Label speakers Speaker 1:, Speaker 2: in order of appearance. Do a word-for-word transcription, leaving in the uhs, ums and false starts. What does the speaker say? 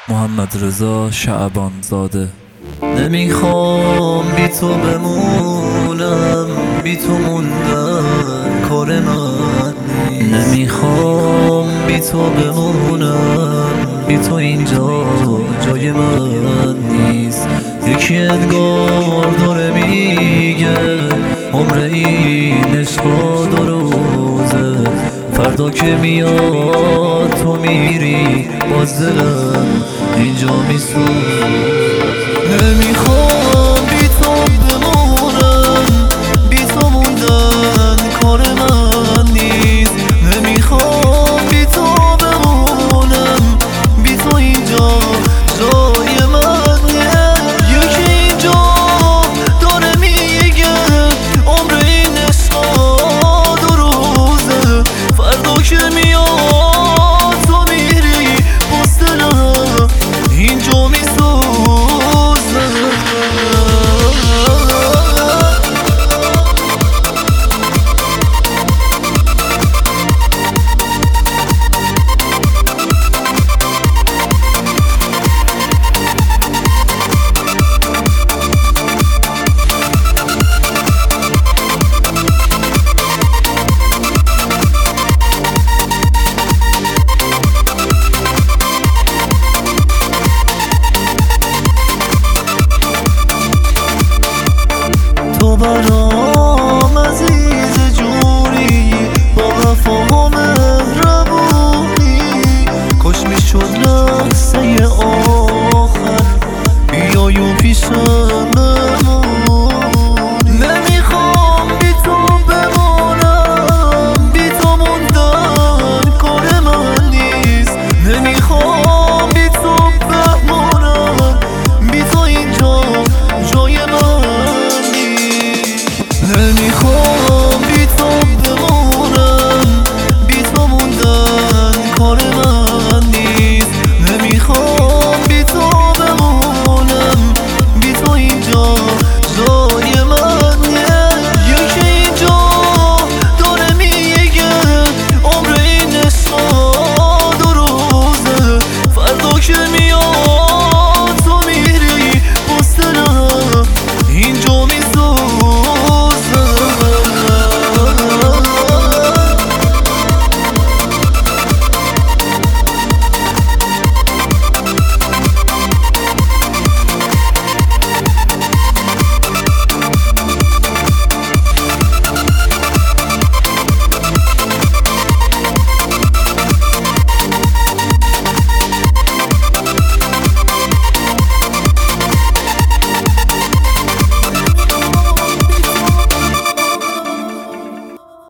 Speaker 1: محمد رضا شعبان زاده.
Speaker 2: نمیخوام بی تو بمونم، بی تو موندن کار من نیست. نمیخوام بی تو بمونم، بی تو اینجا جای من نیست. یکی انگار داره میگه عمر این عشقا دو روزه، فردا که میاد تو میری باز دلم اینجا میسوز. نمیخوام